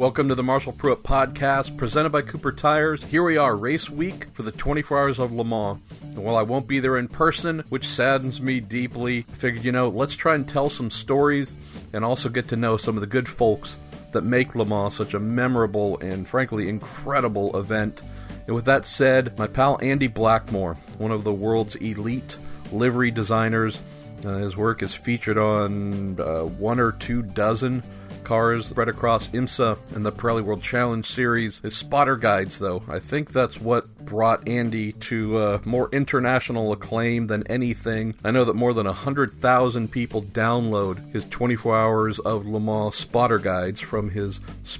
Welcome to the Marshall Pruett Podcast, presented by Cooper Tires. Here we are, race week for the 24 Hours of Le Mans. And while I won't be there in person, which saddens me deeply, I figured, let's try and tell some stories and also get to know some of the good folks that make Le Mans such a memorable and, frankly, incredible event. And with that said, my pal Andy Blackmore, one of the world's elite livery designers, his work is featured on 1 or 2 dozen cars spread across IMSA and the Pirelli World Challenge Series. His spotter guides, though, I think that's what brought Andy to more international acclaim than anything. I know that more than 100,000 people download his 24 Hours of Le Mans spotter guides from his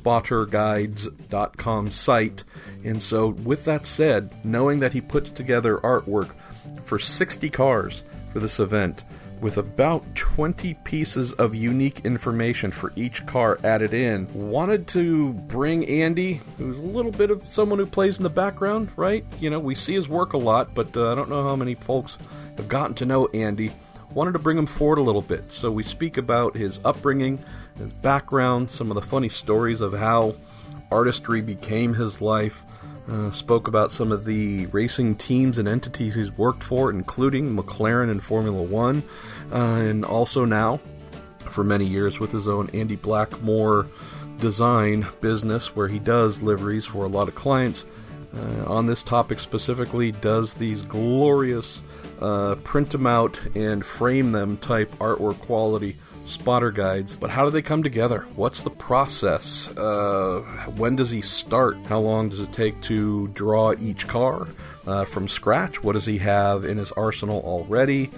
spotterguides.com site. And so, with that said, knowing that he puts together artwork for 60 cars for this event, with about 20 pieces of unique information for each car added in, wanted to bring Andy, who's a little bit of someone who plays in the background, right? We see his work a lot, but I don't know how many folks have gotten to know Andy. Wanted to bring him forward a little bit. So we speak about his upbringing, his background, some of the funny stories of how artistry became his life. Spoke about some of the racing teams and entities he's worked for, including McLaren and Formula One, and also now, for many years, with his own Andy Blackmore design business, where he does liveries for a lot of clients. On this topic specifically, does these glorious print them out and frame them type artwork quality spotter guides. But how do they come together? What's the process? When does he start? How long does it take to draw each car from scratch? What does he have in his arsenal already?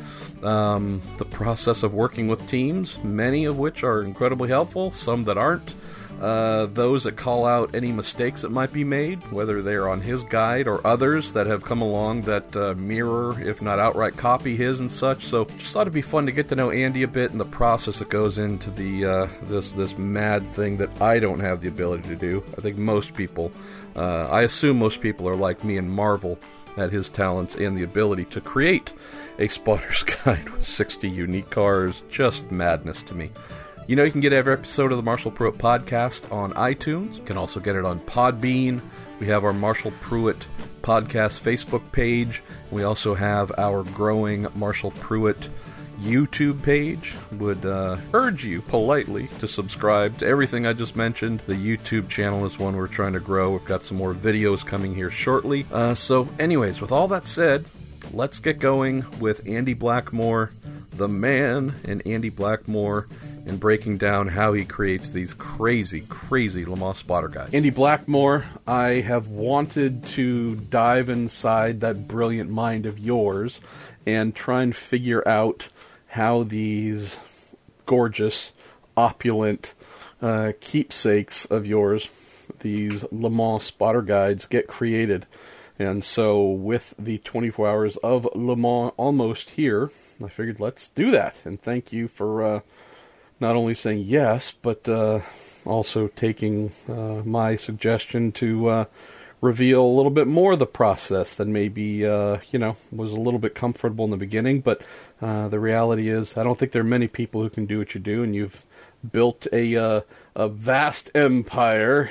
The process of working with teams, many of which are incredibly helpful, some that aren't. Those that call out any mistakes that might be made, whether they're on his guide or others that have come along that mirror, if not outright copy his and such. So just thought it'd be fun to get to know Andy a bit and the process that goes into the this mad thing that I don't have the ability to do. I think most people, I assume most people are like me and marvel at his talents and the ability to create a spotter's guide with 60 unique cars. Just madness to me. You can get every episode of the Marshall Pruett Podcast on iTunes. You can also get it on Podbean. We have our Marshall Pruett Podcast Facebook page. We also have our growing Marshall Pruett YouTube page. Would urge you politely to subscribe to everything I just mentioned. The YouTube channel is one we're trying to grow. We've got some more videos coming here shortly. So anyways, with all that said, let's get going with Andy Blackmore, the man, and Andy Blackmore, and breaking down how he creates these crazy Le Mans spotter guides. Andy Blackmore, I have wanted to dive inside that brilliant mind of yours and try and figure out how these gorgeous, opulent keepsakes of yours, these Le Mans spotter guides, get created. And so with the 24 Hours of Le Mans almost here, I figured let's do that. And thank you for not only saying yes, but also taking my suggestion to reveal a little bit more of the process than maybe, was a little bit comfortable in the beginning. But the reality is, I don't think there are many people who can do what you do, and you've built a vast empire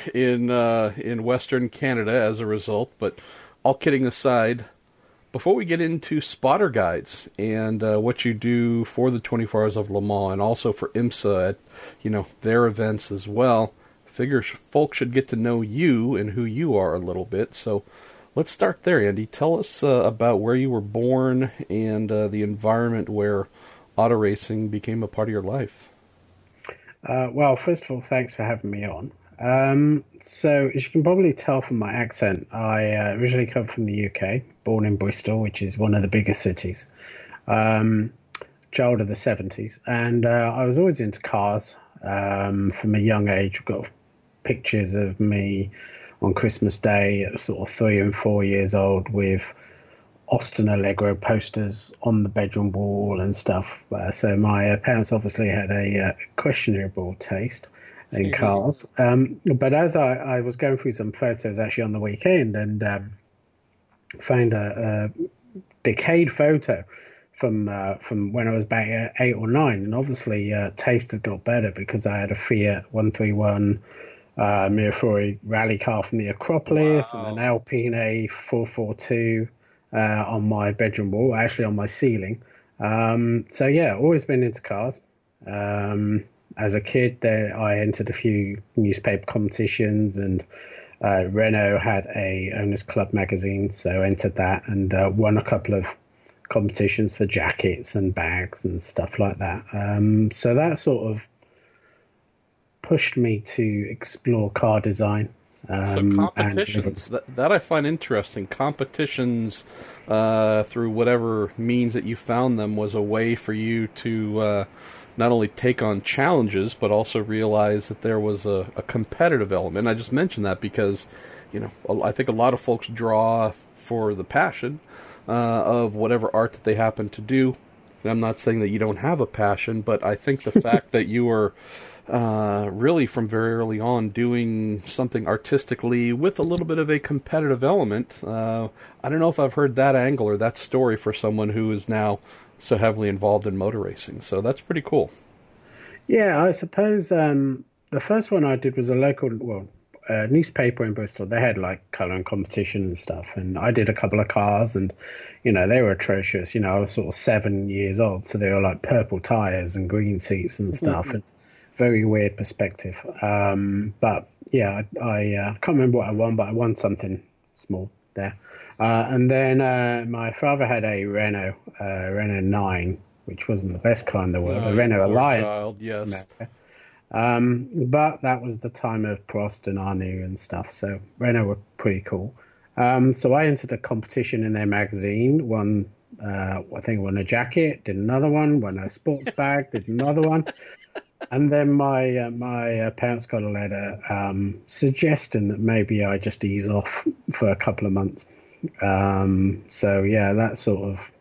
in Western Canada as a result. But all kidding aside, before we get into spotter guides and what you do for the 24 Hours of Le Mans and also for IMSA at, their events as well, figure folks should get to know you and who you are a little bit. So let's start there, Andy. Tell us about where you were born and the environment where auto racing became a part of your life. Well, first of all, thanks for having me on. So as you can probably tell from my accent, I originally come from the UK, born in Bristol, which is one of the bigger cities, child of the 70s. And I was always into cars from a young age. I've got pictures of me on Christmas Day at sort of 3 and 4 years old with Austin Allegro posters on the bedroom wall and stuff. So my parents obviously had a questionable taste in cars. But as I was going through some photos actually on the weekend and found a decayed photo from when I was about 8 or 9, and obviously taste had got better because I had a Fiat 131 Mirafiori rally car from the Acropolis, and an Wow. Alpine 442 on my bedroom wall, actually on my ceiling. So yeah, always been into cars. As a kid, there I entered a few newspaper competitions, and Renault had a owners club magazine, so entered that and won a couple of competitions for jackets and bags and stuff like that. So that sort of pushed me to explore car design. So And competitions that I find interesting. Competitions through whatever means that you found them was a way for you to not only take on challenges but also realize that there was a competitive element. I just mentioned that because I think a lot of folks draw for the passion of whatever art that they happen to do. And I'm not saying that you don't have a passion, but I think the fact that you were really from very early on doing something artistically with a little bit of a competitive element. I don't know if I've heard that angle or that story for someone who is now so heavily involved in motor racing. So that's pretty cool. yeah, I suppose the first one I did was a local, newspaper in Bristol. They had like colouring competition and stuff, and I did a couple of cars, and they were atrocious. I was sort of 7 years old, so they were like purple tyres and green seats and stuff, and very weird perspective. But yeah, I can't remember what I won, but I won something small there. And then my father had a Renault 9, which wasn't the best car in the world, a You Renault poor Alliance. child, yes. But that was the time of Prost and Arnoux and stuff, so Renault were pretty cool. So I entered a competition in their magazine, I think I won a jacket, did another one, won a sports bag, did another one. And then my parents got a letter suggesting that maybe I just ease off for a couple of months. So yeah, that sort of,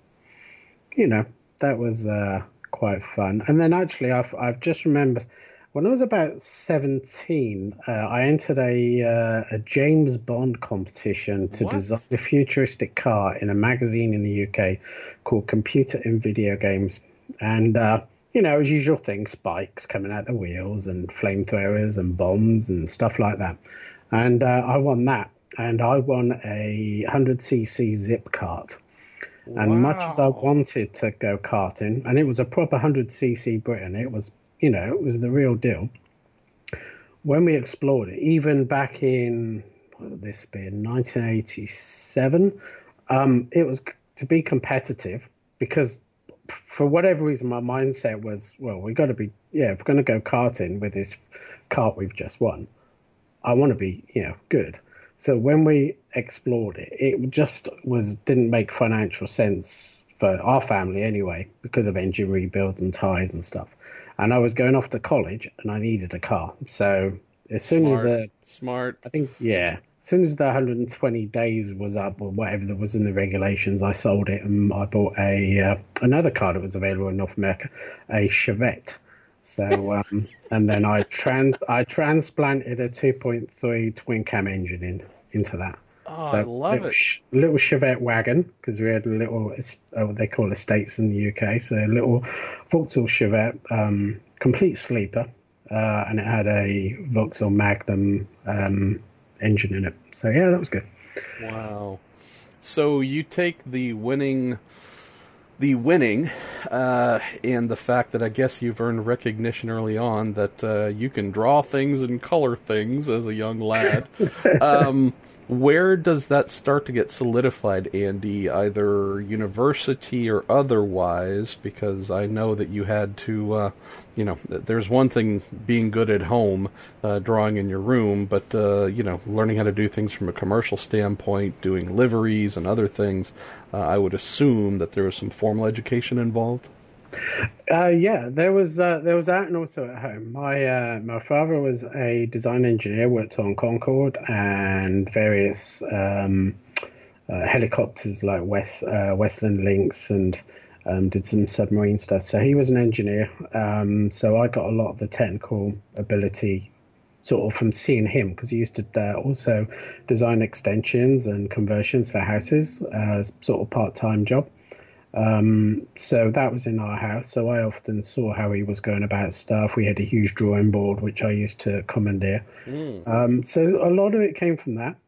that was quite fun. And then actually, I've just remembered when I was about 17, I entered a James Bond competition to What? design a futuristic car in a magazine in the UK called Computer in Video Games, and as usual thing, spikes coming out the wheels and flamethrowers and bombs and stuff like that. And I won that, and I won a 100cc zip kart. And much as I Wow. wanted to go karting, and it was a proper 100cc Britain, it was, it was the real deal. When we explored it, even back in, what would this be, in 1987, it was to be competitive because for whatever reason, my mindset was, well, we've got to be, if we're going to go karting with this kart we've just won, I want to be, good. So when we explored it, it just didn't make financial sense for our family anyway, because of engine rebuilds and tyres and stuff. And I was going off to college and I needed a car. So as soon as Smart. Smart. as soon as the 120 days was up or whatever that was in the regulations, I sold it and I bought another car that was available in North America, a Chevette. So and then I transplanted a 2.3 twin cam engine into that. Oh, So I love it. little Chevette wagon, because we had a little what they call estates in the UK. So a little Vauxhall Chevette, complete sleeper, and it had a Vauxhall Magnum engine in it. So yeah, that was good. Wow. So you take and the fact that I guess you've earned recognition early on that you can draw things and color things as a young lad. Where does that start to get solidified, Andy, either university or otherwise? Because I know that you had to, there's one thing being good at home, drawing in your room, but, learning how to do things from a commercial standpoint, doing liveries and other things, I would assume that there was some formal education involved. Yeah, there was that, and also at home. My father was a design engineer, worked on Concorde and various helicopters like Westland Lynx, and did some submarine stuff. So he was an engineer. So I got a lot of the technical ability sort of from seeing him, because he used to also design extensions and conversions for houses, sort of part-time job. So that was in our house. So I often saw how he was going about stuff. We had a huge drawing board, which I used to commandeer. So a lot of it came from that.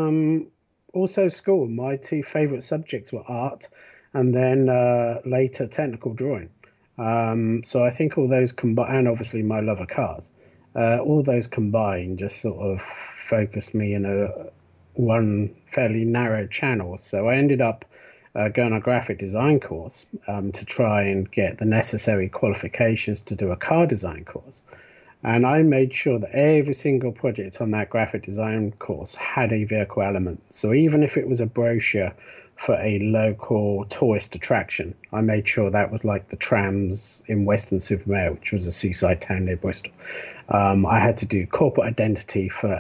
Also school. My two favorite subjects were art and then later technical drawing. So I think all those combined, and obviously my love of cars, all those combined just sort of focused me in one fairly narrow channel. So I ended up going on a graphic design course to try and get the necessary qualifications to do a car design course. And I made sure that every single project on that graphic design course had a vehicle element. So even if it was a brochure for a local tourist attraction, I made sure that was like the trams in Weston-super-Mare, which was a seaside town near Bristol. I had to do corporate identity for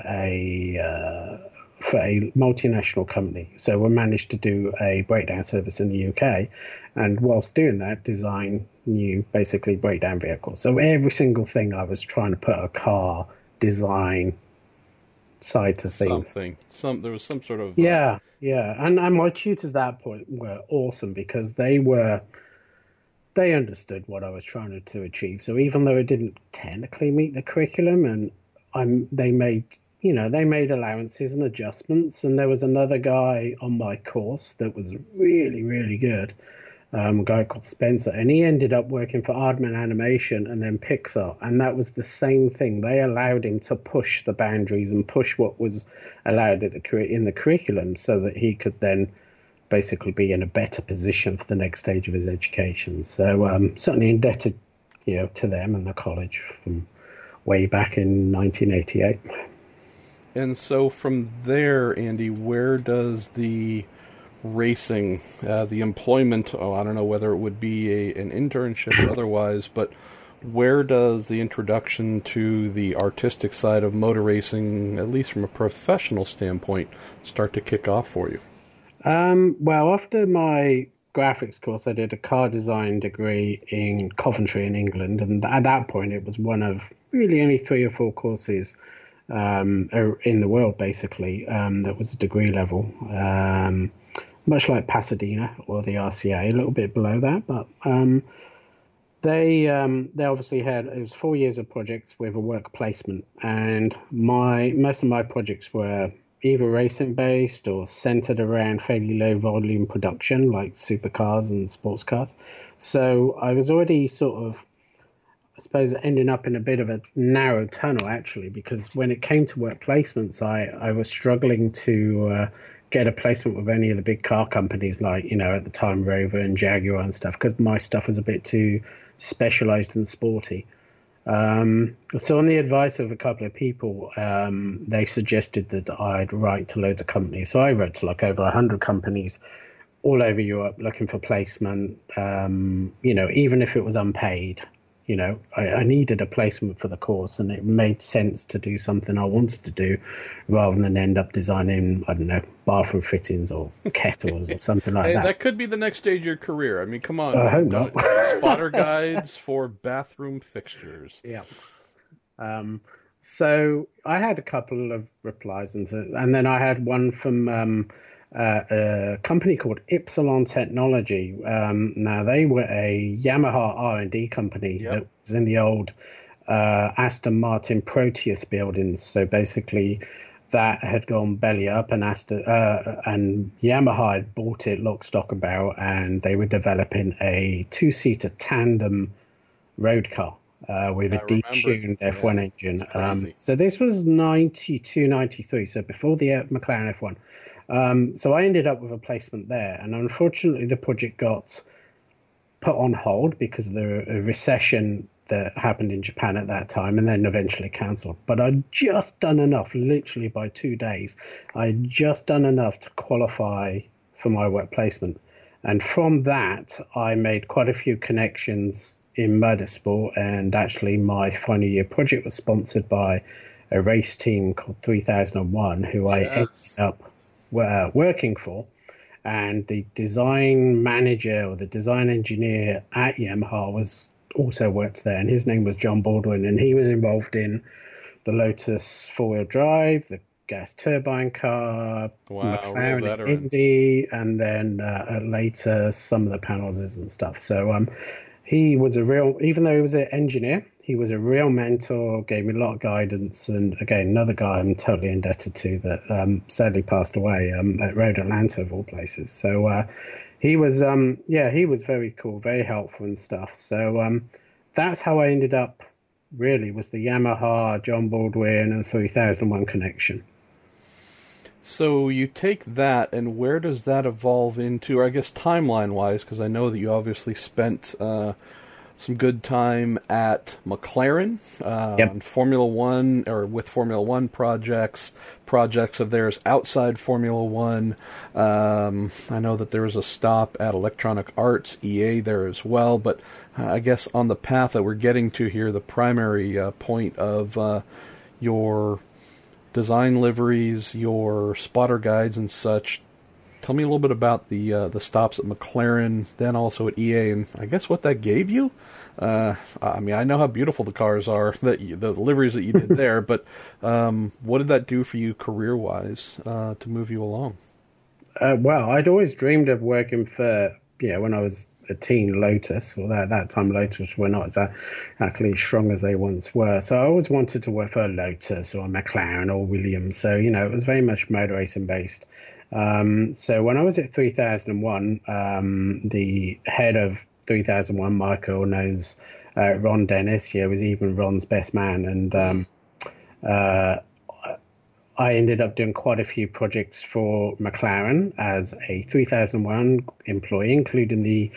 a multinational company. So we managed to do a breakdown service in the UK, and whilst doing that, design new basically breakdown vehicles. So every single thing I was trying to put a car design side to thing. There was some sort of yeah. And my tutors at that point were awesome because they understood what I was trying to achieve. So even though it didn't technically meet the curriculum, and they made allowances and adjustments. And there was another guy on my course that was really, really good, a guy called Spencer, and he ended up working for Aardman Animation and then Pixar. And that was the same thing. They allowed him to push the boundaries and push what was allowed in the curriculum so that he could then basically be in a better position for the next stage of his education. So certainly indebted, to them and the college from way back in 1988. And so from there, Andy, where does the racing, the employment, I don't know whether it would be an internship or otherwise, but where does the introduction to the artistic side of motor racing, at least from a professional standpoint, start to kick off for you? Well, after my graphics course, I did a car design degree in Coventry in England. And at that point, it was one of really only 3 or 4 courses in the world, basically, that was a degree level, much like Pasadena or the RCA, a little bit below that. But they obviously had, it was 4 years of projects with a work placement, and most of my projects were either racing based or centered around fairly low volume production, like supercars and sports cars. So I was already sort of, I suppose, ending up in a bit of a narrow tunnel, actually, because when it came to work placements, I was struggling to get a placement with any of the big car companies, like, at the time, Rover and Jaguar and stuff, because my stuff was a bit too specialized and sporty. So on the advice of a couple of people, they suggested that I'd write to loads of companies. So I wrote to like over 100 companies all over Europe looking for placement, even if it was unpaid. I needed a placement for the course, and it made sense to do something I wanted to do rather than end up designing, I don't know, bathroom fittings or kettles or something like that. That could be the next stage of your career. I mean, come on. I hope not. Spotter guides for bathroom fixtures. Yeah. So I had a couple of replies, and then I had one from a company called Ypsilon Technology. Now they were a Yamaha R&D company that was in the old Aston Martin Proteus buildings. So basically, that had gone belly up, and Yamaha had bought it lock, stock, and barrel, and they were developing a 2-seater tandem road car with a detuned F1 engine. So this was 92, 93, so before the McLaren F1. So I ended up with a placement there, and unfortunately the project got put on hold because of the recession that happened in Japan at that time, and then eventually cancelled. But I'd just done enough, literally by 2 days, I'd just done enough to qualify for my work placement. And from that, I made quite a few connections in motorsport, and actually my final year project was sponsored by a race team called 3001, who I ended up working for, and the design manager or the design engineer at Yamaha also worked there, and his name was John Baldwin, and he was involved in the Lotus 4-wheel drive, the gas turbine car, Wow, real McLaren veteran. Indy, and then later some of the panels and stuff. So he was a real, even though he was an engineer, he was a real mentor, gave me a lot of guidance. And again, another guy I'm totally indebted to that sadly passed away at Road Atlanta, of all places. So he was, he was very cool, very helpful and stuff. So that's how I ended up, really, was the Yamaha, John Baldwin, and 3001 connection. So you take that, and where does that evolve into, or I guess timeline-wise, because I know that you obviously spent some good time at McLaren on Formula One, or with Formula One projects of theirs outside Formula One. I know that there was a stop at Electronic Arts, EA there as well, but I guess on the path that we're getting to here, the primary point of your design liveries, your spotter guides and such. Tell me a little bit about the stops at McLaren, then also at EA, and I guess what that gave you. I mean, I know how beautiful the cars are, the liveries that you did there, but what did that do for you career-wise to move you along? Well, I'd always dreamed of working for, when I was a teen, Lotus. Well, at that time, Lotus were not exactly strong as they once were. So I always wanted to work for a Lotus or a McLaren or Williams. So, it was very much motor racing based. So when I was at 3001, the head of 3001, Michael, knows Ron Dennis. Was even Ron's best man. And I ended up doing quite a few projects for McLaren as a 3001 employee, including the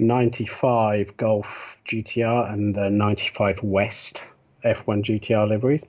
95 Golf GTR and the 95 West F1 GTR liveries.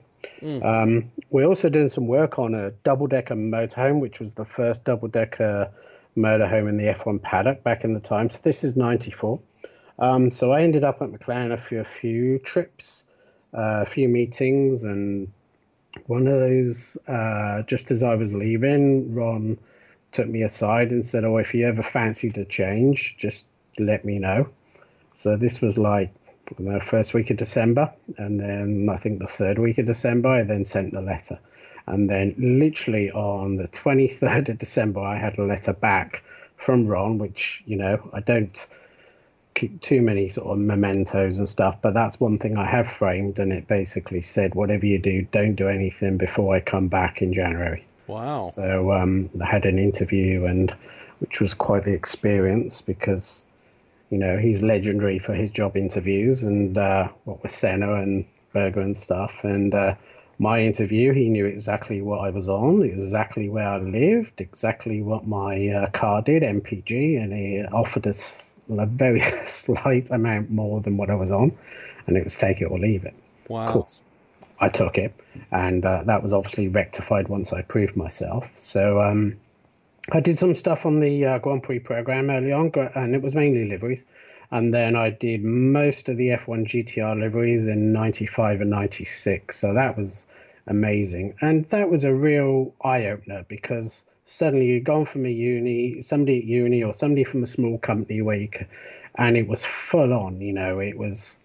We also did some work on a double-decker motorhome, which was the first double-decker motorhome in the F1 paddock back in the time. So this is 94. So I ended up at McLaren for a few trips, a few meetings, and one of those, just as I was leaving, Ron took me aside and said, if you ever fancy to change, just let me know. So this was like the first week of December, and then I think the third week of December, I then sent the letter. And then literally on the 23rd of December, I had a letter back from Ron, which, I don't keep too many sort of mementos and stuff, but that's one thing I have framed, and it basically said, whatever you do, don't do anything before I come back in January. Wow. So I had an interview, and which was quite the experience, because he's legendary for his job interviews, and what with Senna and Berger and stuff. And my interview, he knew exactly what I was on, exactly where I lived, exactly what my car did, MPG, and he offered us a very slight amount more than what I was on, and it was take it or leave it. Wow. Of course, I took it, and that was obviously rectified once I proved myself. So I did some stuff on the Grand Prix program early on, and it was mainly liveries. And then I did most of the F1 GTR liveries in 95 and 96. So that was amazing. And that was a real eye-opener, because suddenly you'd gone from somebody at uni or somebody from a small company and it was full on, it was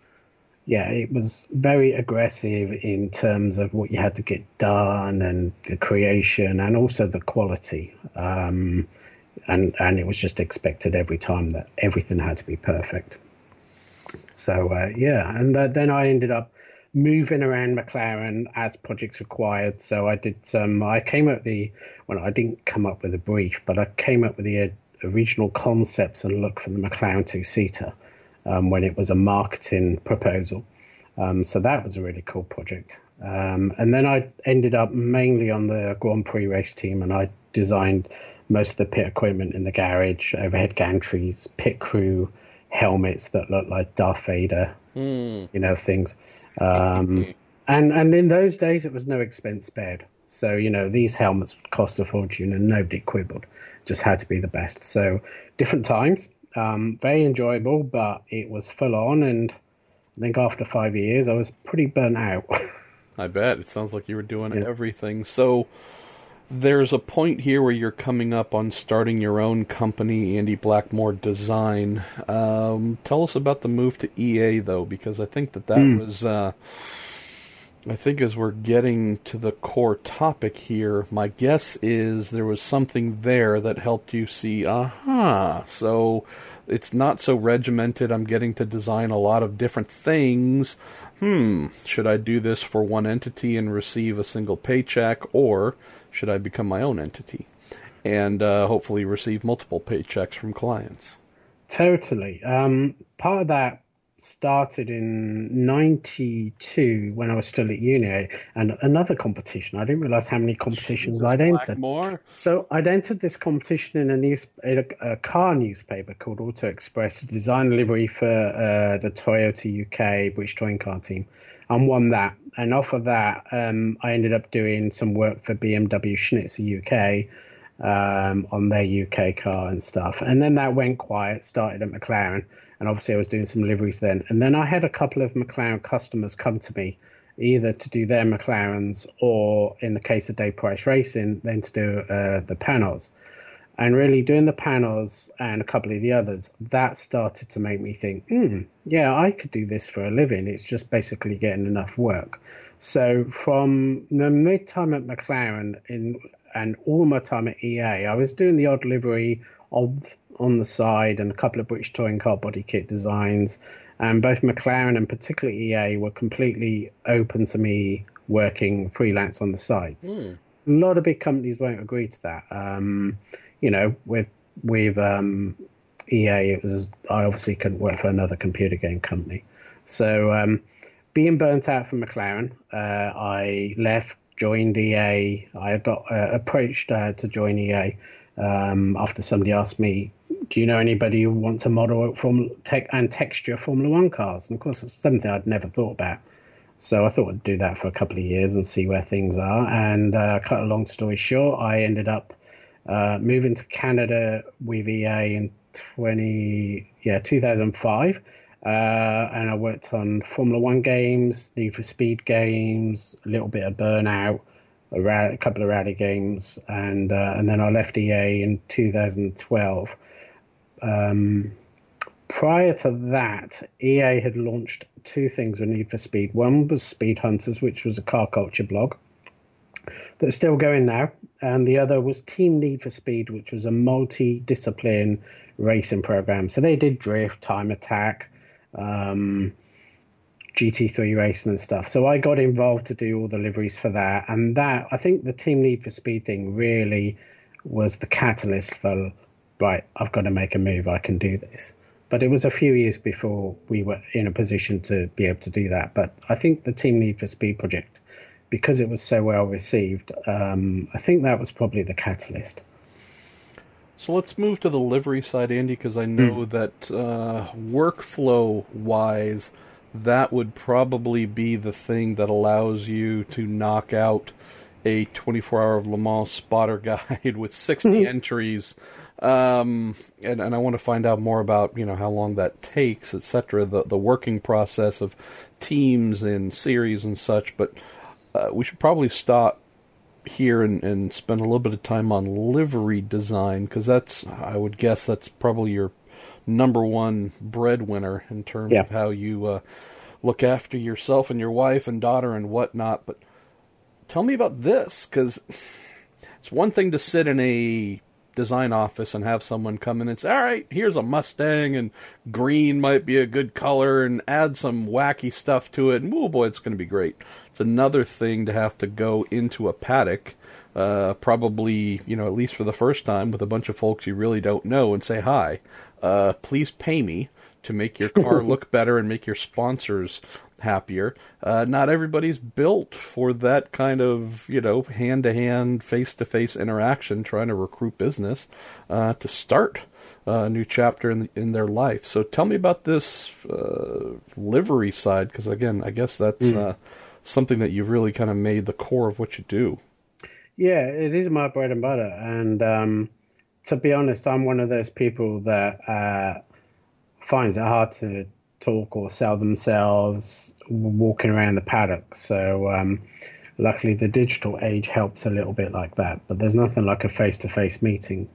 very aggressive in terms of what you had to get done and the creation and also the quality. And it was just expected every time that everything had to be perfect. So, and then I ended up moving around McLaren as projects required. So I came up I didn't come up with a brief, but I came up with the original concepts and look for the McLaren two-seater when it was a marketing proposal. So that was a really cool project. And then I ended up mainly on the Grand Prix race team, and I designed most of the pit equipment in the garage, overhead gantries, pit crew, helmets that look like Darth Vader, things. And in those days, it was no expense spared. So, these helmets would cost a fortune and nobody quibbled. Just had to be the best. So different times, very enjoyable, but it was full on. And I think after 5 years, I was pretty burnt out. I bet. It sounds like you were doing everything. So there's a point here where you're coming up on starting your own company, Andy Blackmore Design. Tell us about the move to EA, though, because I think that was I think as we're getting to the core topic here, my guess is there was something there that helped you see, so it's not so regimented. I'm getting to design a lot of different things. Should I do this for one entity and receive a single paycheck, or should I become my own entity and hopefully receive multiple paychecks from clients? Totally. Part of that started in 92 when I was still at uni, and another competition. I didn't realize how many competitions I'd entered. More? So I'd entered this competition in a car newspaper called Auto Express to design a livery for the Toyota UK British Touring Car Team, and won that. And off of that, I ended up doing some work for BMW Schnitzer UK on their UK car and stuff. And then that went quiet, started at McLaren. And obviously I was doing some liveries then. And then I had a couple of McLaren customers come to me, either to do their McLarens or, in the case of Dave Price Racing, then to do the panels. And really doing the panels and a couple of the others, that started to make me think, yeah, I could do this for a living. It's just basically getting enough work. So from the mid-time at McLaren and all my time at EA, I was doing the odd livery on the side and a couple of British touring car body kit designs, and both McLaren and particularly EA were completely open to me working freelance on the side. A lot of big companies won't agree to that. With EA, I obviously couldn't work for another computer game company. So being burnt out from McLaren, I left, joined EA. I got approached to join EA after somebody asked me, do you know anybody who wants to model texture Formula One cars? And of course, it's something I'd never thought about. So I thought I'd do that for a couple of years and see where things are. And cut a long story short, I ended up moving to Canada with EA in 2005. And I worked on Formula One games, Need for Speed games, a little bit of Burnout, a couple of rally games, and then I left EA in 2012. Prior to that, EA had launched two things with Need for Speed. One was Speed Hunters, which was a car culture blog that's still going now, and the other was Team Need for Speed, which was a multi-discipline racing program. So they did drift, time attack, GT3 racing and stuff. So I got involved to do all the liveries for that, and that, I think the Team Need for Speed thing really was the catalyst for, right, I've got to make a move, I can do this. But it was a few years before we were in a position to be able to do that. But I think the Team Need for Speed project, because it was so well received, I think that was probably the catalyst. So let's move to the livery side, Andy, because I know that workflow-wise, that would probably be the thing that allows you to knock out a 24-hour Le Mans spotter guide with 60 entries. And I want to find out more about, how long that takes, etc., the working process of teams and series and such. But we should probably stop here and spend a little bit of time on livery design, because I would guess that's probably your number one breadwinner in terms of how you look after yourself and your wife and daughter and whatnot. But tell me about this, because it's one thing to sit in a design office and have someone come in and say, all right, here's a Mustang, and green might be a good color, and add some wacky stuff to it, and oh boy, it's going to be great. It's another thing to have to go into a paddock, probably, at least for the first time, with a bunch of folks you really don't know, and say, hi, please pay me to make your car look better and make your sponsors happier. Not everybody's built for that kind of, hand-to-hand, face-to-face interaction, trying to recruit business to start a new chapter in their life. So tell me about this livery side, because, again, I guess that's something that you've really kind of made the core of what you do. Yeah, it is my bread and butter. And to be honest, I'm one of those people that finds it hard to talk or sell themselves walking around the paddock. So luckily the digital age helps a little bit like that, but there's nothing like a face-to-face meeting.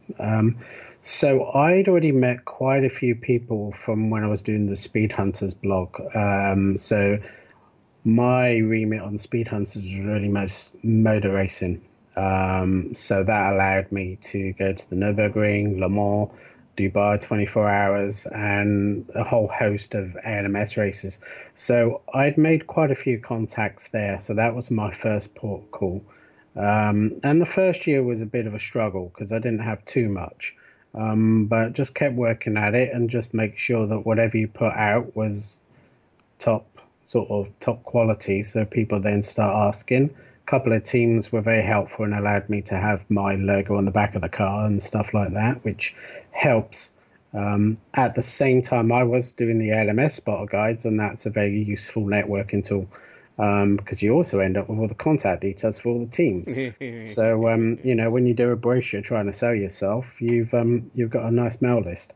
So I'd already met quite a few people from when I was doing the Speed Hunters blog. So my remit on Speed Hunters was really most motor racing. So that allowed me to go to the Nürburgring, Le Mans, Dubai 24 hours, and a whole host of ALMS races. So I'd made quite a few contacts there. So that was my first port call. And the first year was a bit of a struggle because I didn't have too much. But just kept working at it and just make sure that whatever you put out was top quality. So people then start asking. A couple of teams were very helpful and allowed me to have my logo on the back of the car and stuff like that, which helps. At the same time, I was doing the LMS spotter guides, and that's a very useful networking tool because you also end up with all the contact details for all the teams. So, when you do a brochure trying to sell yourself, you've got a nice mail list.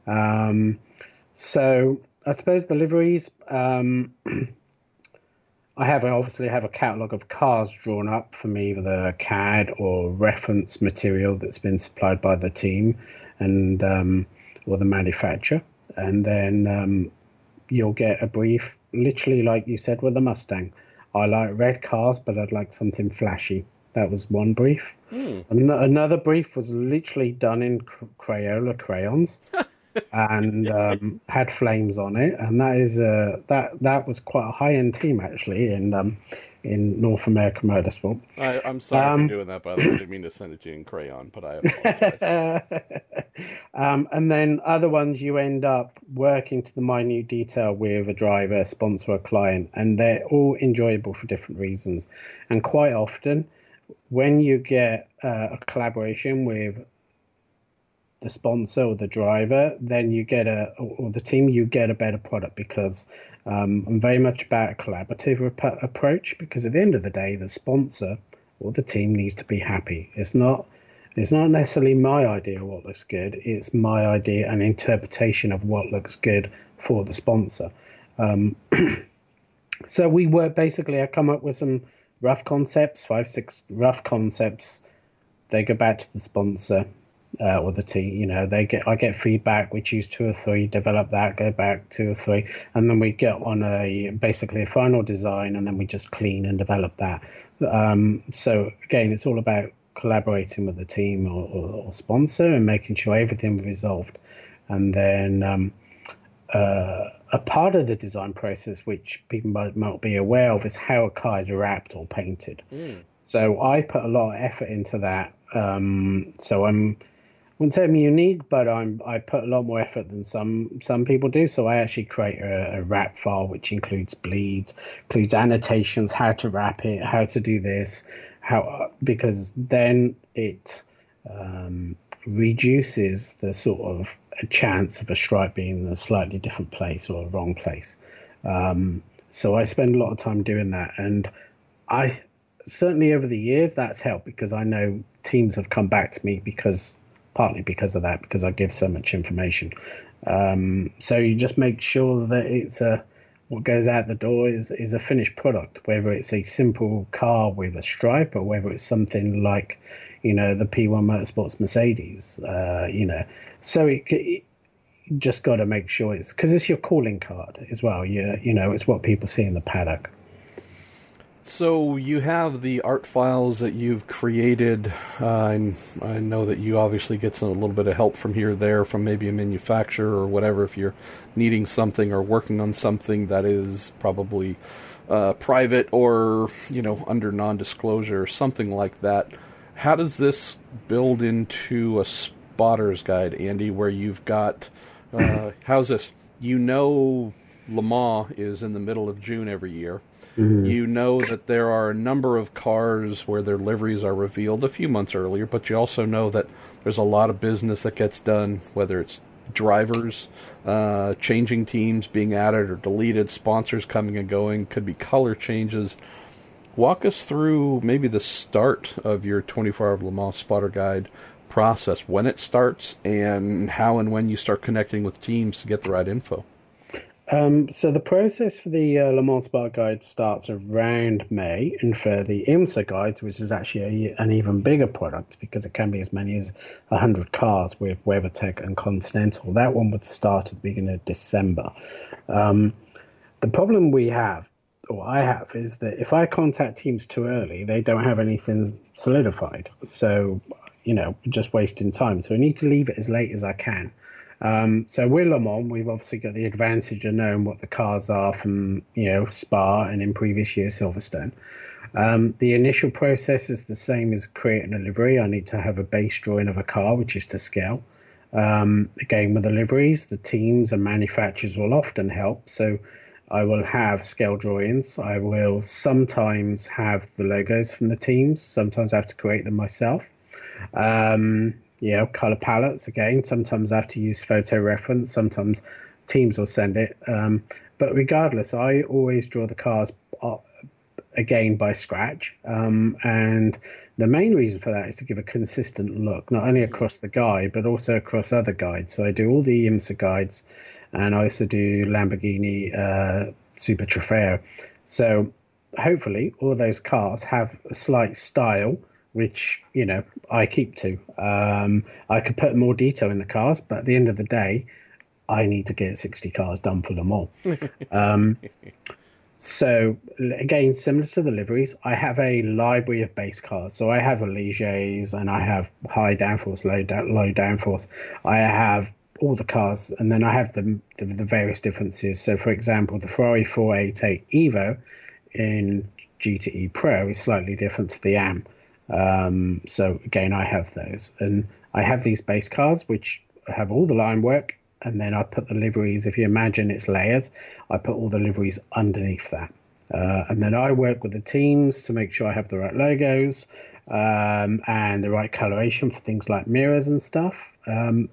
So I suppose the liveries, I obviously have a catalogue of cars drawn up from either the CAD or reference material that's been supplied by the team and or the manufacturer. And then you'll get a brief, literally like you said with the Mustang. I like red cars, but I'd like something flashy. That was one brief. Another brief was literally done in Crayola crayons. And had flames on it, and that was quite a high-end team actually in North American Motorsport. I'm sorry for doing that, by the way. I didn't mean to send it to you in crayon, but I apologize. And then other ones you end up working to the minute detail with a driver, sponsor, or client, and they're all enjoyable for different reasons. And quite often, when you get a collaboration with the sponsor or the driver, then you get or the team, you get a better product because I'm very much about a collaborative approach, because at the end of the day, the sponsor or the team needs to be happy. It's not necessarily my idea of what looks good. It's my idea and interpretation of what looks good for the sponsor. So we I come up with some rough concepts, 5-6 rough concepts. They go back to the sponsor. Or the team, I get feedback. We choose 2 or 3, develop that, go back 2 or 3, and then we get on basically a final design, and then we just clean and develop that. So again, it's all about collaborating with the team or sponsor and making sure everything's resolved. And then a part of the design process, which people might not be aware of, is how a car is wrapped or painted. So I put a lot of effort into that. So I wouldn't say I'm unique, but I put a lot more effort than some people do. So I actually create a wrap file which includes bleeds, includes annotations, how to wrap it, how to do this, because then it reduces the sort of a chance of a stripe being in a slightly different place or a wrong place. So I spend a lot of time doing that, and I certainly over the years that's helped because I know teams have come back to me partly because of that, because I give so much information. So you just make sure that what goes out the door is a finished product, whether it's a simple car with a stripe or whether it's something like, the P1 Motorsports Mercedes, So it just got to make sure because it's your calling card as well. It's what people see in the paddock. So you have the art files that you've created. I know that you obviously get a little bit of help from here or there from maybe a manufacturer or whatever if you're needing something or working on something that is probably private or, under non-disclosure or something like that. How does this build into a spotter's guide, Andy, where you've got, how's this? Le Mans is in the middle of June every year. Mm-hmm. You know that there are a number of cars where their liveries are revealed a few months earlier, but you also know that there's a lot of business that gets done, whether it's drivers, changing teams being added or deleted, sponsors coming and going, could be color changes. Walk us through maybe the start of your 24-hour Le Mans spotter guide process, when it starts, and how and when you start connecting with teams to get the right info. So the process for the Le Mans Spotter Guide starts around May, and for the IMSA guides, which is actually an even bigger product because it can be as many as 100 cars with WeatherTech and Continental, that one would start at the beginning of December. The problem we have or I have, is that if I contact teams too early, they don't have anything solidified. So, just wasting time. So I need to leave it as late as I can. So with Le Mans, we've obviously got the advantage of knowing what the cars are from, Spa and in previous years Silverstone. The initial process is the same as creating a livery. I need to have a base drawing of a car, which is to scale. Again, with the liveries, the teams and manufacturers will often help. So I will have scale drawings. I will sometimes have the logos from the teams. Sometimes I have to create them myself. Color palettes again. Sometimes I have to use photo reference. Sometimes teams will send it. But regardless, I always draw the cars again by scratch. And the main reason for that is to give a consistent look, not only across the guide, but also across other guides. So I do all the IMSA guides, and I also do Lamborghini Super Trofeo. So hopefully all those cars have a slight style, which, I keep to. I could put more detail in the cars, but at the end of the day, I need to get 60 cars done for them all. So again, similar to the liveries, I have a library of base cars. So I have Légers, and I have high downforce, low downforce. I have all the cars, and then I have the various differences. So for example, the Ferrari 488 Evo in GTE Pro is slightly different to the AM. So again, I have those, and I have these base cars which have all the line work, and then I put the liveries. If you imagine it's layers, I put all the liveries underneath that, and then I work with the teams to make sure I have the right logos and the right coloration for things like mirrors and stuff. And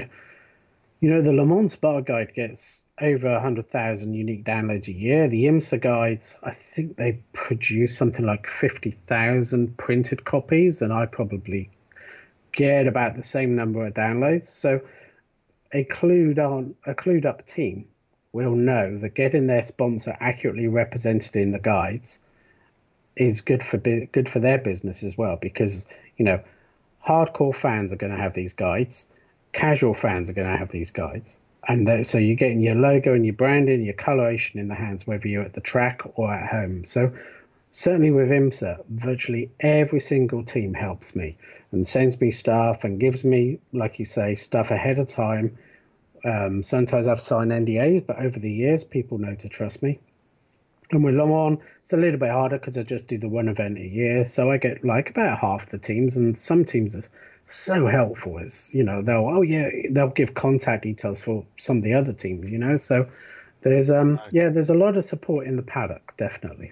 the Le Mans Spa Guide gets over 100,000 unique downloads a year. The IMSA guides, I think they produce something like 50,000 printed copies, and I probably get about the same number of downloads. So a clued up team will know that getting their sponsor accurately represented in the guides is good for their business as well, because hardcore fans are going to have these guides, casual fans are going to have these guides, and so you're getting your logo and your branding, your coloration in the hands, whether you're at the track or at home. So certainly with IMSA, virtually every single team helps me and sends me stuff and gives me, like you say, stuff ahead of time. Sometimes I've signed NDAs, but over the years, people know to trust me. And with Le Mans, it's a little bit harder because I just do the one event a year. So I get like about half the teams, and some teams are so helpful. It's, they'll give contact details for some of the other teams, So there's, there's a lot of support in the paddock, definitely.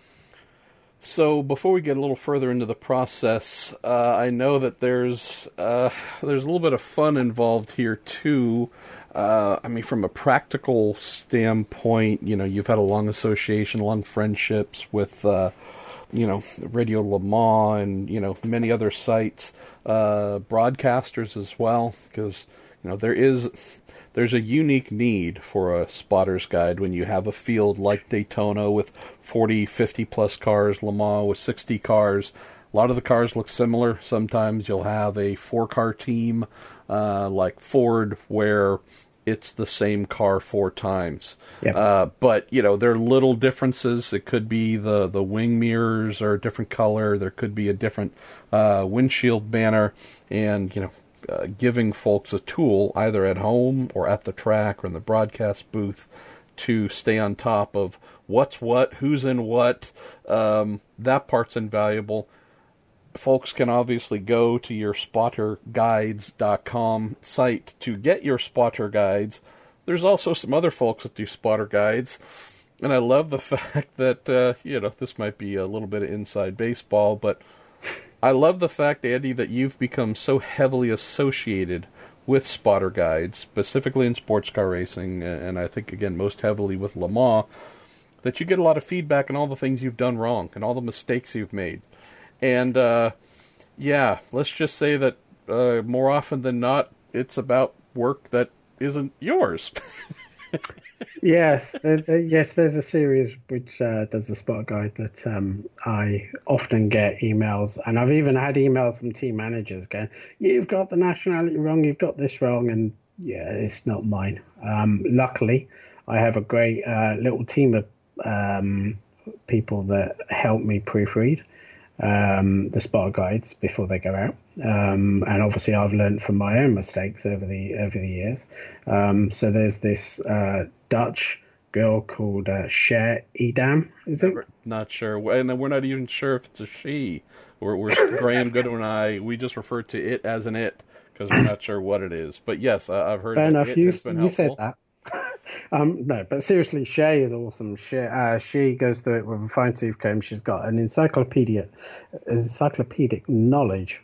So before we get a little further into the process, I know that there's a little bit of fun involved here too. From a practical standpoint, you've had a long association, long friendships with, Radio Le Mans and, many other sites, broadcasters as well, because, there's a unique need for a spotter's guide when you have a field like Daytona with 40, 50 plus cars, Le Mans with 60 cars. A lot of the cars look similar. Sometimes you'll have a 4-car team like Ford where it's the same car 4 times. Yep. But, there are little differences. It could be the wing mirrors are a different color. There could be a different windshield banner. And, giving folks a tool either at home or at the track or in the broadcast booth to stay on top of what's what, who's in what, that part's invaluable. Folks can obviously go to your spotterguides.com site to get your spotter guides. There's also some other folks that do spotter guides, and I love the fact that, this might be a little bit of inside baseball, but I love the fact, Andy, that you've become so heavily associated with spotter guides, specifically in sports car racing, and I think, again, most heavily with Le Mans, that you get a lot of feedback on all the things you've done wrong and all the mistakes you've made. And, let's just say that more often than not, it's about work that isn't yours. Yes, there's a series which does the spot guide that I often get emails, and I've even had emails from team managers going, "You've got the nationality wrong, you've got this wrong," and it's not mine. Luckily, I have a great little team of people that help me proofread the spotter guides before they go out, and obviously I've learned from my own mistakes over the years. So there's this Dutch girl called Cher Edam, is it? Not sure, and we're not even sure if it's a she. We're Graham Goodwin and we just refer to it as an it because we're not sure what it is. But yes, I've heard. Fair enough. You helpful. Said that. No, but seriously, Shay is awesome. She goes through it with a fine-tooth comb. She's got an encyclopedic knowledge.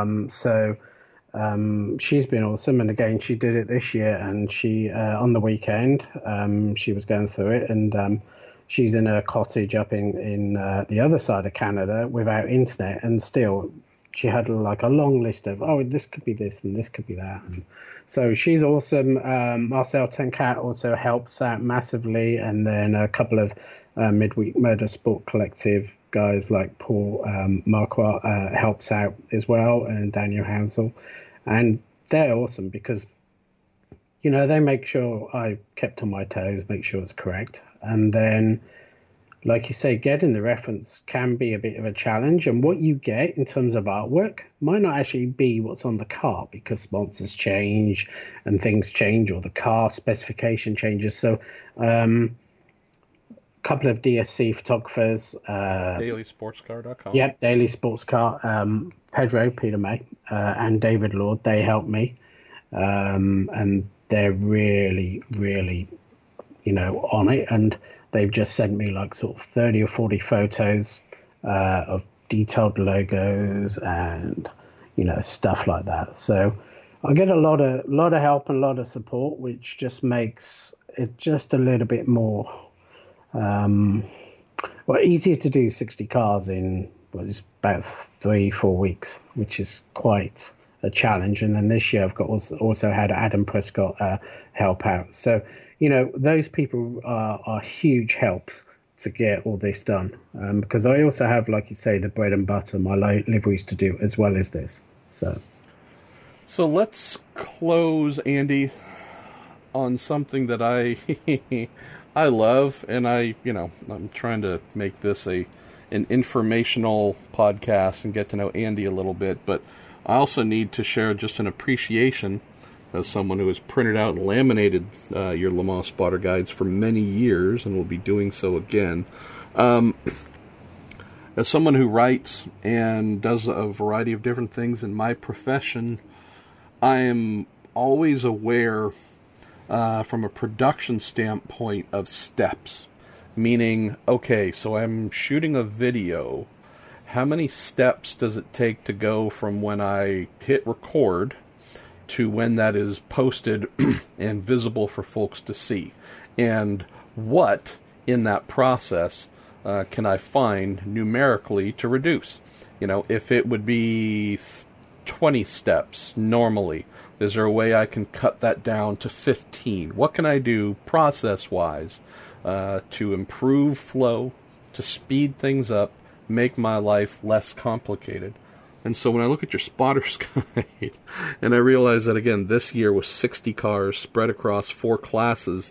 She's been awesome. And again, she did it this year, and she on the weekend she was going through it, and she's in a cottage up in the other side of Canada without internet, and still she had like a long list of, this could be this and this could be that. And so she's awesome. Marcel Tencat also helps out massively. And then a couple of Midweek Murder Sport Collective guys like Paul Marquardt helps out as well, and Daniel Hansel. And they're awesome because, they make sure I kept on my toes, make sure it's correct. And then, like you say, getting the reference can be a bit of a challenge. And what you get in terms of artwork might not actually be what's on the car because sponsors change and things change, or the car specification changes. So a couple of DSC photographers. DailySportsCar.com. Yep, Daily Sports Car. Peter May, and David Lord, they helped me. And they're really, really, on it. And they've just sent me like sort of 30 or 40 photos of detailed logos and, stuff like that. So I get a lot of help and a lot of support, which just makes it just a little bit more, easier to do 60 cars in about 3-4 weeks, which is quite a challenge. And then this year I've got also had Adam Prescott help out. So, those people are huge helps to get all this done. Because I also have, like you say, the bread and butter, my liveries to do as well as this. So let's close, Andy, on something that I I love, and I'm trying to make this an informational podcast and get to know Andy a little bit, but I also need to share just an appreciation as someone who has printed out and laminated your Le Mans spotter guides for many years and will be doing so again. As someone who writes and does a variety of different things in my profession, I am always aware from a production standpoint of steps. Meaning, okay, so I'm shooting a video. How many steps does it take to go from when I hit record to when that is posted and visible for folks to see? And what in that process can I find numerically to reduce? If it would be 20 steps normally, is there a way I can cut that down to 15? What can I do process-wise to improve flow, to speed things up, make my life less complicated? And so when I look at your spotter's guide, and I realize that, again, this year was 60 cars spread across 4 classes,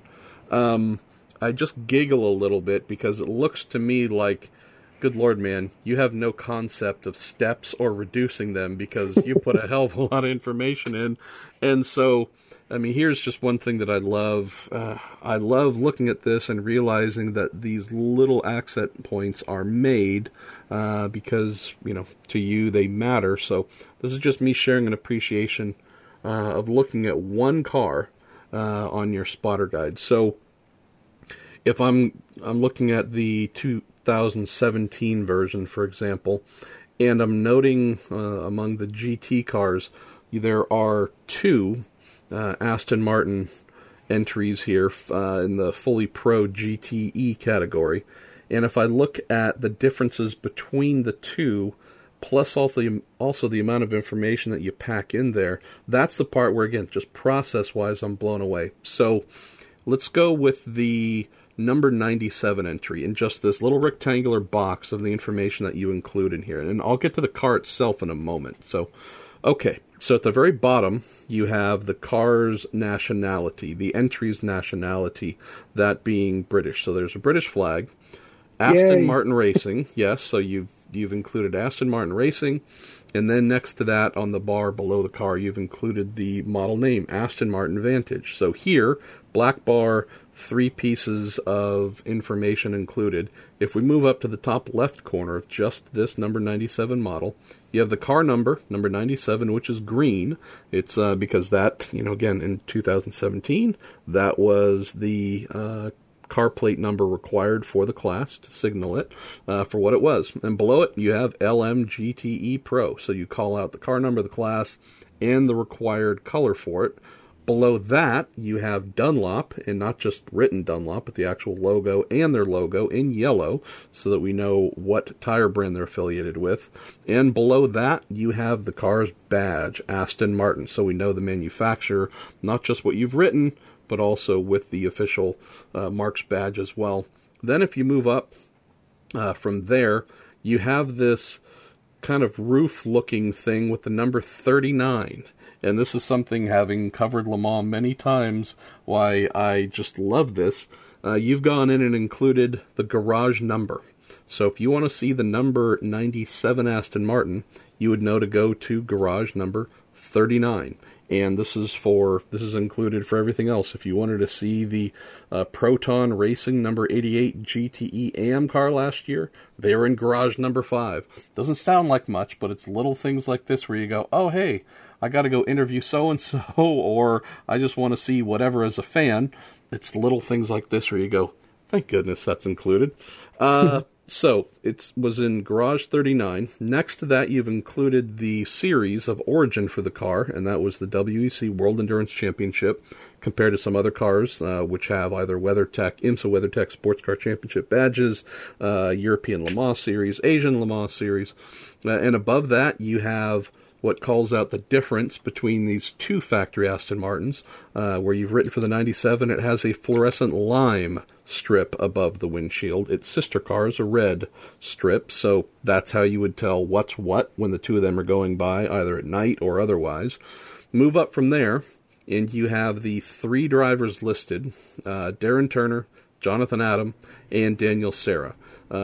I just giggle a little bit because it looks to me like, good Lord, man, you have no concept of steps or reducing them because you put a hell of a lot of information in. And so, here's just one thing that I love. I love looking at this and realizing that these little accent points are made because, to you they matter. So this is just me sharing an appreciation of looking at one car on your spotter guide. So if I'm looking at the 2017 version, for example, and I'm noting among the GT cars, there are 2 Aston Martin entries here in the fully pro GTE category. And if I look at the differences between the 2, plus also the amount of information that you pack in there, that's the part where, again, just process-wise, I'm blown away. So let's go with the number 97 entry in just this little rectangular box of the information that you include in here. And I'll get to the car itself in a moment. So, okay. So at the very bottom, you have the car's nationality, the entry's nationality, that being British. So there's a British flag. Aston Martin Racing, yes. So you've included Aston Martin Racing, and then next to that on the bar below the car, you've included the model name, Aston Martin Vantage. So here, black bar, 3 pieces of information included. If we move up to the top left corner of just this number 97 model, you have the car number 97, which is green. It's because that, again, in 2017, that was the car plate number required for the class to signal it for what it was. And below it, you have LMGTE Pro. So you call out the car number, the class, and the required color for it. Below that, you have Dunlop, and not just written Dunlop, but the actual logo and their logo in yellow, so that we know what tire brand they're affiliated with. And below that, you have the car's badge, Aston Martin, so we know the manufacturer, not just what you've written, but also with the official Marks badge as well. Then if you move up from there, you have this kind of roof-looking thing with the number 39. And this is something, having covered Le Mans many times, why I just love this. You've gone in and included the garage number. So if you want to see the number 97 Aston Martin, you would know to go to garage number 39. And this is included for everything else. If you wanted to see the Proton Racing number 88 GTE AM car last year, they were in garage number 5. Doesn't sound like much, but it's little things like this where you go, oh, hey, I got to go interview so-and-so, or I just want to see whatever as a fan. It's little things like this where you go, thank goodness that's included. So, it was in Garage 39. Next to that, you've included the series of origin for the car, and that was the WEC World Endurance Championship, compared to some other cars, which have either WeatherTech, IMSA WeatherTech Sports Car Championship badges, European Le Mans Series, Asian Le Mans Series, and above that, you have what calls out the difference between these two factory Aston Martins, where you've written for the 97, it has a fluorescent lime strip above the windshield. Its sister car is a red strip, so that's how you would tell what's what when the two of them are going by, either at night or otherwise. Move up from there, and you have the 3 drivers listed, Darren Turner, Jonathan Adam, and Daniel Serra.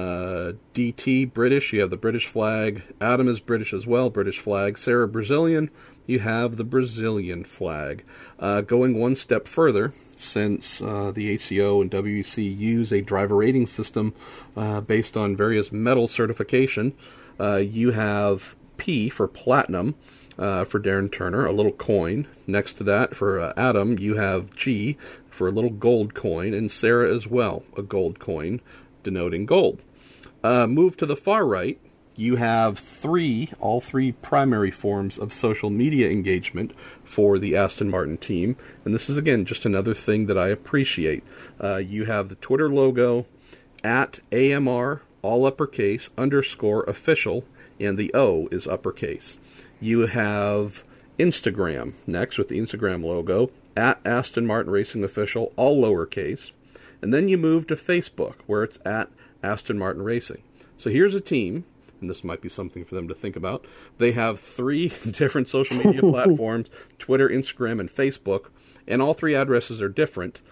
DT, British, you have the British flag. Adam is British as well, British flag. Serra, Brazilian, you have the Brazilian flag. Going one step further, since the ACO and WEC use a driver rating system based on various metal certification, you have P for platinum for Darren Turner, a little coin. Next to that, for Adam, you have G for a little gold coin, and Serra as well, a gold coin denoting gold. Move to the far right, you have all three primary forms of social media engagement for the Aston Martin team. And this is, again, just another thing that I appreciate. You have the Twitter logo, at AMR, all uppercase, _official, and the O is uppercase. You have Instagram next with the Instagram logo, at Aston Martin Racing Official, all lowercase. And then you move to Facebook, where it's at Aston Martin Racing. So here's a team, and this might be something for them to think about. They have 3 different social media platforms, Twitter, Instagram, and Facebook, and all 3 addresses are different.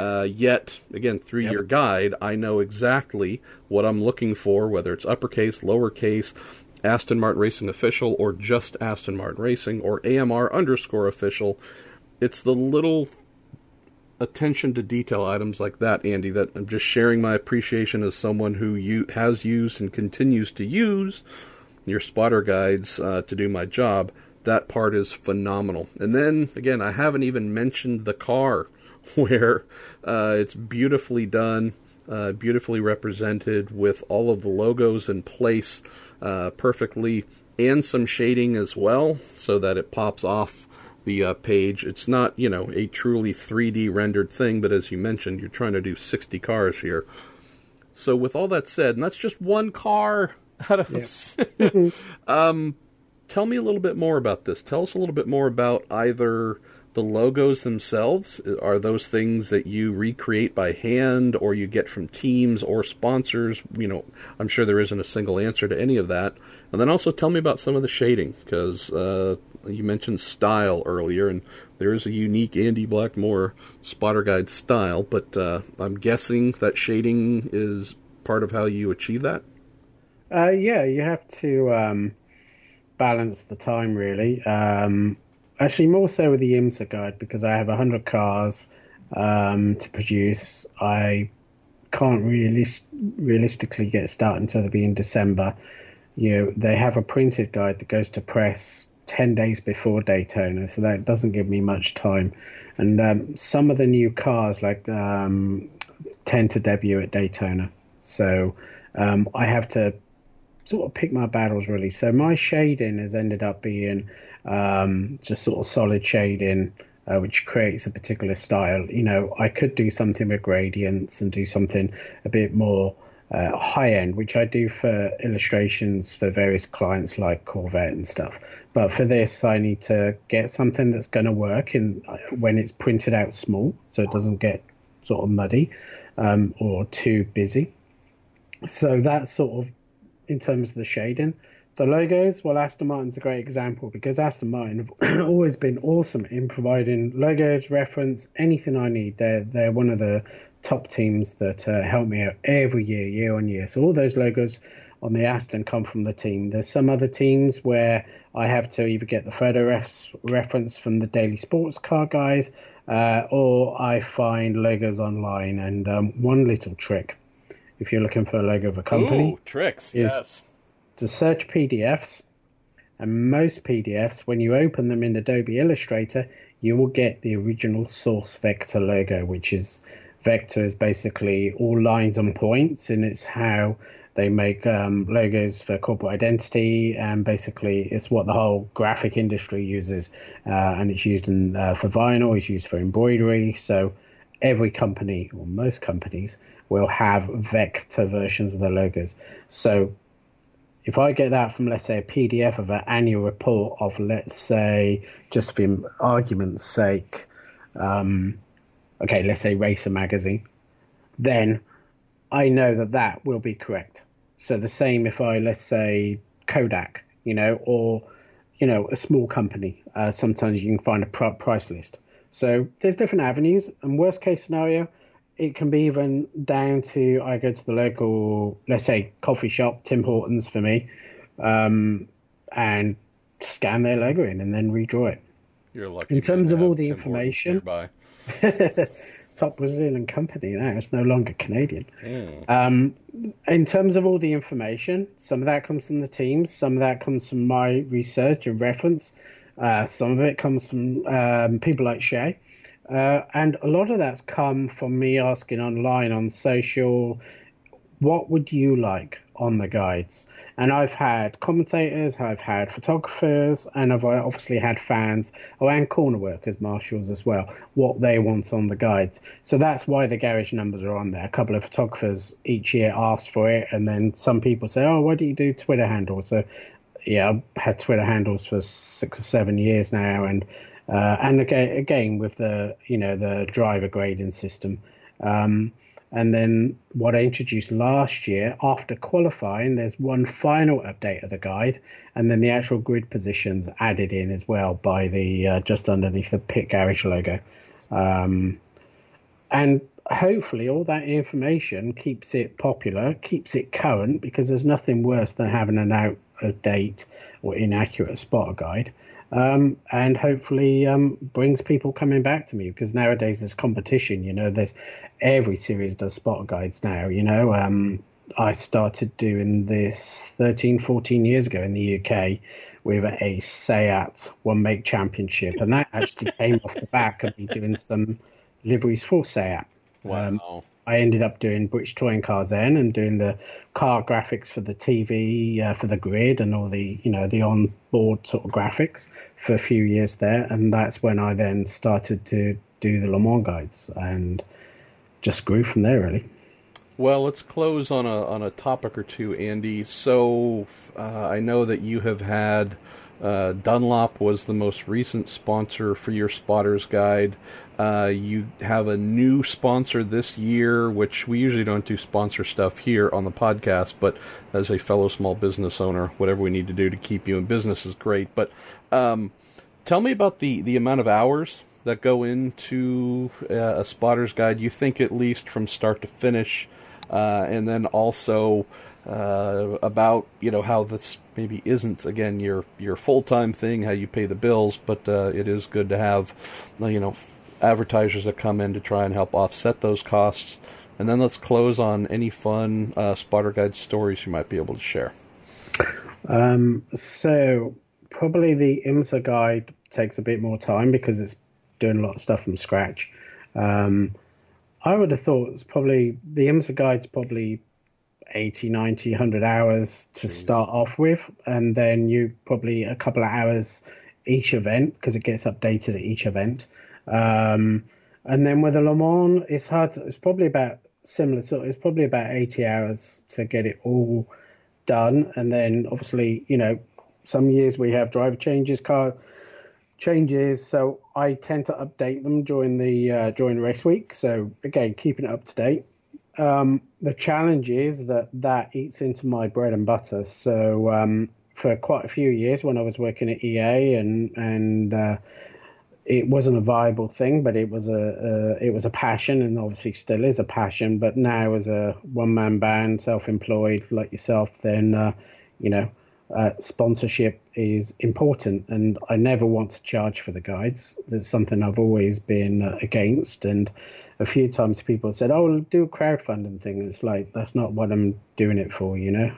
Yet, again, through your guide, I know exactly what I'm looking for, whether it's uppercase, lowercase, Aston Martin Racing Official, or just Aston Martin Racing, or AMR _official. It's the little attention to detail items like that, Andy, that I'm just sharing my appreciation as someone who has used and continues to use your spotter guides to do my job. That part is phenomenal. And then, again, I haven't even mentioned the car, where it's beautifully done, beautifully represented with all of the logos in place perfectly, and some shading as well, so that it pops off the page. It's not, a truly 3D rendered thing, but as you mentioned, you're trying to do 60 cars here. So with all that said, and that's just one car out of... Tell me a little bit more about this. Tell us a little bit more about either the logos themselves. Are those things that you recreate by hand, or you get from teams or sponsors? I'm sure there isn't a single answer to any of that. And then also tell me about some of the shading, because you mentioned style earlier, and there is a unique Andy Blackmore spotter guide style, but I'm guessing that shading is part of how you achieve that? Yeah, you have to balance the time, really. Actually, more so with the IMSA guide, because I have 100 cars to produce. I can't realistically get started until it'll be in December. They have a printed guide that goes to press 10 days before Daytona, so that doesn't give me much time. And some of the new cars tend to debut at Daytona, so I have to sort of pick my battles, really. So my shading has ended up being just sort of solid shading, which creates a particular style. I could do something with gradients and do something a bit more high end, which I do for illustrations for various clients like Corvette and stuff. But for this, I need to get something that's going to work when it's printed out small, so it doesn't get sort of muddy or too busy. So that's sort of in terms of the shading. The logos, well, Aston Martin's a great example, because Aston Martin have always been awesome in providing logos, reference, anything I need. They're one of the top teams that help me out every year on year. So all those logos on the Aston come from the team. There's some other teams where I have to either get the photo reference from the Daily Sports Car guys, or I find logos online. And one little trick, if you're looking for a logo of a company, tricks, is yes, to search PDFs. And most PDFs, when you open them in Adobe Illustrator, you will get the original source vector logo, which is vector is basically all lines and points, and it's how they make logos for corporate identity, and basically it's what the whole graphic industry uses, and it's used for vinyl, it's used for embroidery. So every company, or most companies, will have vector versions of their logos. So if I get that from, let's say, a PDF of an annual report of, let's say, just for argument's sake, let's say Racer Magazine, then I know that will be correct. So the same if let's say Kodak, or, a small company. Sometimes you can find a price list. So there's different avenues, and worst case scenario, it can be even down to I go to the local, let's say, coffee shop, Tim Hortons for me, and scan their logo in and then redraw it. You're lucky. In terms of all the Tim information, nearby. top Brazilian company now, it's no longer Canadian. In terms of all the information, some of that comes from the teams, some of that comes from my research and reference, some of it comes from people like Shay. And a lot of that's come from me asking online on social, what would you like on the guides? And I've had commentators, I've had photographers, and I've obviously had fans, and corner workers, marshals as well, what they want on the guides. So that's why the garage numbers are on there. A couple of photographers each year ask for it, and then some people say, why do you do Twitter handles? So yeah, I've had Twitter handles for 6 or 7 years now, and again with the driver grading system. And then what I introduced last year, after qualifying, there's one final update of the guide, and then the actual grid positions added in as well by the just underneath the Pit Garage logo. And hopefully all that information keeps it popular, keeps it current, because there's nothing worse than having an out of date or inaccurate spotter guide. And hopefully brings people coming back to me, because nowadays there's competition. There's every series does spotter guides now. I started doing this 13-14 years ago in the UK with a SEAT one make championship, and that actually came off the back of me doing some liveries for SEAT. Wow. I ended up doing British Touring Cars then, and doing the car graphics for the TV, for the grid, and all the the on-board sort of graphics for a few years there. And that's when I then started to do the Le Mans guides, and just grew from there, really. Well, let's close on a topic or two, Andy. So I know that you have had Dunlop was the most recent sponsor for your Spotter's Guide. You have a new sponsor this year, which we usually don't do sponsor stuff here on the podcast, but as a fellow small business owner, whatever we need to do to keep you in business is great. But tell me about the amount of hours that go into a Spotter's Guide. You think at least from start to finish, and then also about how this maybe isn't again your full-time thing, how you pay the bills, but it is good to have advertisers that come in to try and help offset those costs. And then let's close on any fun spotter guide stories you might be able to share. So probably the IMSA guide takes a bit more time because it's doing a lot of stuff from scratch. I would have thought it's probably the IMSA guide's probably 80, 90, 100 hours to start off with, and then you probably a couple of hours each event because it gets updated at each event. And then with the Le Mans, it's hard. It's probably about similar. So it's probably about 80 hours to get it all done. And then obviously, some years we have driver changes, car changes. So I tend to update them during the race week. So again, keeping it up to date. The challenge is that eats into my bread and butter. So for quite a few years when I was working at EA and it wasn't a viable thing, but it was a passion, and obviously still is a passion. But now, as a one-man band, self-employed like yourself, then sponsorship is important, and I never want to charge for the guides. That's something I've always been against, and a few times people have said, "Oh, do a crowdfunding thing." And it's like that's not what I'm doing it for,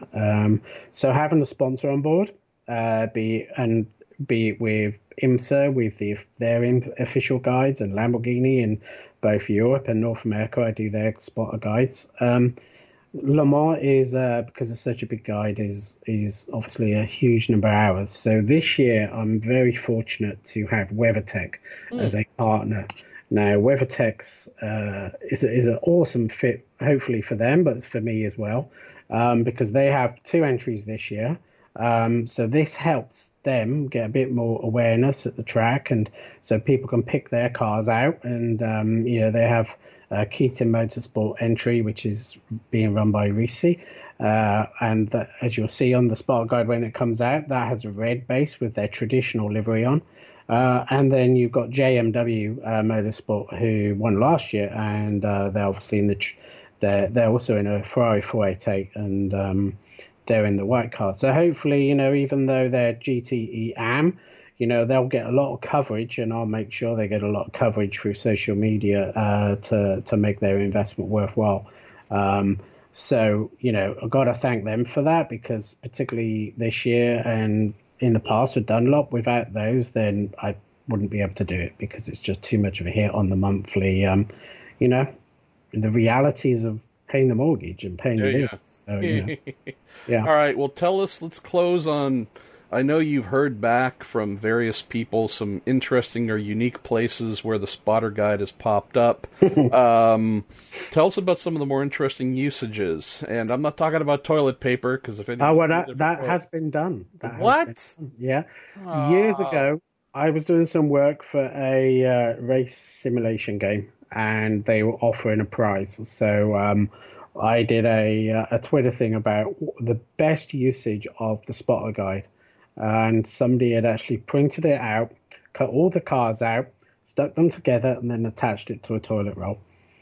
So having a sponsor on board, be it with IMSA, with their official guides, and Lamborghini in both Europe and North America, I do their spotter guides. Le Mans is because it's such a big guide is obviously a huge number of hours. So this year I'm very fortunate to have WeatherTech as a partner. Now WeatherTech's is an awesome fit, hopefully for them, but for me as well, because they have 2 entries this year. So this helps them get a bit more awareness at the track, and so people can pick their cars out. And they have Keaton Motorsport entry, which is being run by Risi, and as you'll see on the spotter guide when it comes out, that has a red base with their traditional livery on. And then you've got JMW Motorsport, who won last year, and they're obviously in they're also in a Ferrari 488, and they're in the white car. So hopefully, even though they're GTE AM, they'll get a lot of coverage, and I'll make sure they get a lot of coverage through social media to make their investment worthwhile. So, I've got to thank them for that, because particularly this year and in the past with Dunlop, without those, then I wouldn't be able to do it, because it's just too much of a hit on the monthly, the realities of paying the mortgage and paying the bills. So, yeah. All right. Well, let's close on, I know you've heard back from various people some interesting or unique places where the spotter guide has popped up. Tell us about some of the more interesting usages. And I'm not talking about toilet paper, because if that has been done. What? Yeah. Years ago, I was doing some work for a race simulation game, and they were offering a prize. So I did a Twitter thing about the best usage of the spotter guide, and somebody had actually printed it out, cut all the cars out, stuck them together, and then attached it to a toilet roll.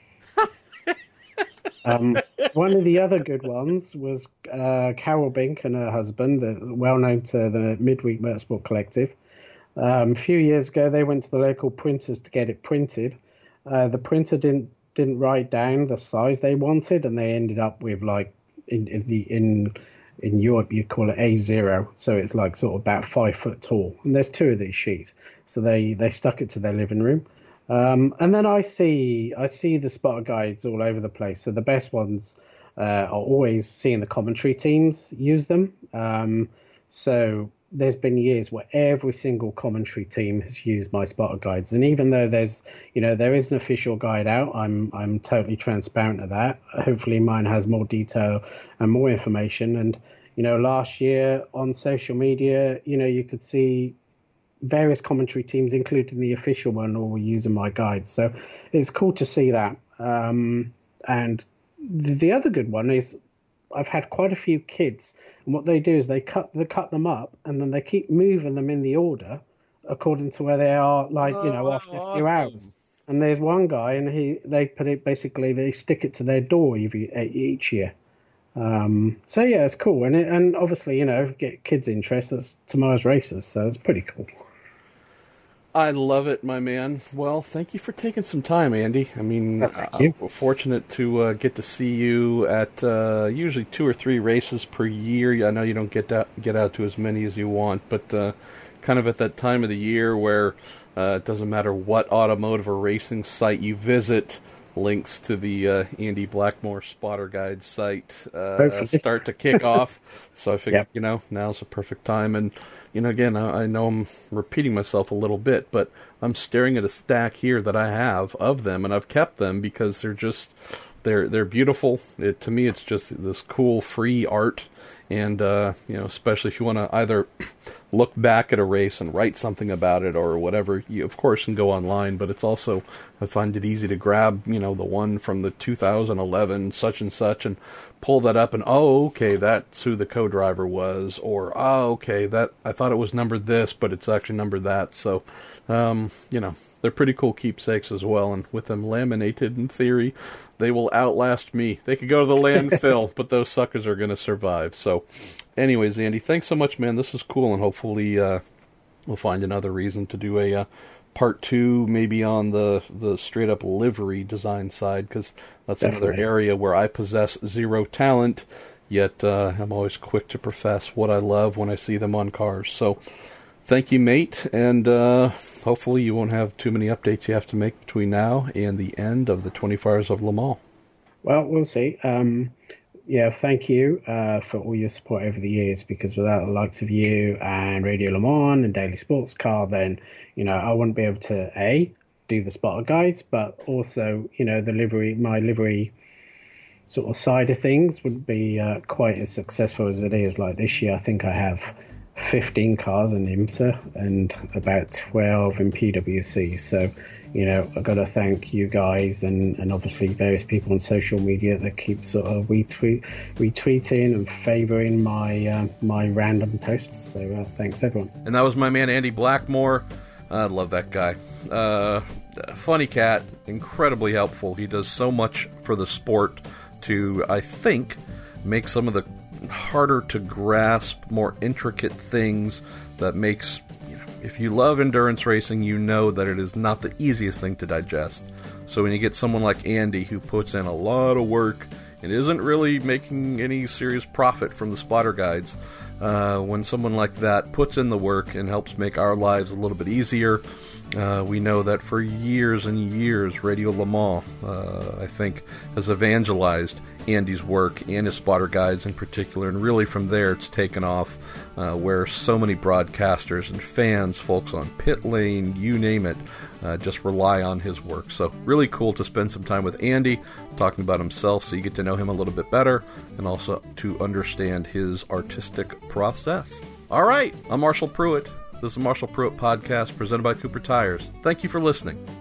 One of the other good ones was Carol Bink and her husband, well known to the Midweek Motorsport Collective. A few years ago, they went to the local printers to get it printed. The printer didn't write down the size they wanted, and they ended up with, like, in Europe you'd call it A0, so it's like sort of about 5 foot tall, and there's 2 of these sheets, so they stuck it to their living room. And then I see the spotter guides all over the place. So the best ones are always seeing the commentary teams use them. So there's been years where every single commentary team has used my spotter guides, and even though there is an official guide out, I'm totally transparent of that. Hopefully mine has more detail and more information. And last year on social media, you could see various commentary teams, including the official one, all were using my guides. So it's cool to see that. And the other good one is I've had quite a few kids, and what they do is they cut them up, and then they keep moving them in the order according to where they are, like, after a few hours. And there's one guy, and they put it basically they stick it to their door each year. So yeah, it's cool, and obviously get kids' interest. That's tomorrow's races, so it's pretty cool. I love it, my man. Well, thank you for taking some time, Andy. I mean, I'm fortunate to get to see you at usually 2 or 3 races per year. I know you don't get out to as many as you want, but kind of at that time of the year where it doesn't matter what automotive or racing site you visit, links to the Andy Blackmore Spotter Guide site start to kick off. So I figured, now's the perfect time. And again, I know I'm repeating myself a little bit, but I'm staring at a stack here that I have of them, and I've kept them because they're beautiful. To me, it's just this cool, free art, and especially if you want to either look back at a race and write something about it or whatever, you of course can go online, but it's also, I find it easy to grab, the one from the 2011 such and such and pull that up and, okay, that's who the co-driver was, or, okay, that I thought it was numbered this, but it's actually numbered that. So, they're pretty cool keepsakes as well, and with them laminated, in theory, they will outlast me. They could go to the landfill, but those suckers are going to survive. So, anyways, Andy, thanks so much, man. This is cool, and hopefully we'll find another reason to do a part 2, maybe on the straight-up livery design side, because that's another area where I possess zero talent, yet I'm always quick to profess what I love when I see them on cars. So, thank you, mate, and hopefully you won't have too many updates you have to make between now and the end of the 24 Hours of Le Mans. Well, we'll see. Thank you for all your support over the years, because without the likes of you and Radio Le Mans and Daily Sports Car, then, I wouldn't be able to, do the spotter guides, but also, my livery sort of side of things wouldn't be quite as successful as it is. Like this year, I think I have 15 cars in IMSA and about 12 in PWC. So, I've got to thank you guys and obviously various people on social media that keep sort of retweeting and favouring my random posts. So thanks, everyone. And that was my man, Andy Blackmore. I love that guy. Funny cat, incredibly helpful. He does so much for the sport to, I think, make some of the harder to grasp, more intricate things that makes, if you love endurance racing, you know that it is not the easiest thing to digest. So when you get someone like Andy who puts in a lot of work and isn't really making any serious profit from the spotter guides, when someone like that puts in the work and helps make our lives a little bit easier, we know that for years and years, Radio Le Mans, I think, has evangelized Andy's work and his spotter guides in particular, and really from there it's taken off, where so many broadcasters and fans, folks on pit lane, you name it, just rely on his work. So really cool to spend some time with Andy talking about himself, so you get to know him a little bit better and also to understand his artistic process. All right, I'm Marshall Pruitt. This is the Marshall Pruitt Podcast presented by Cooper Tires. Thank you for listening.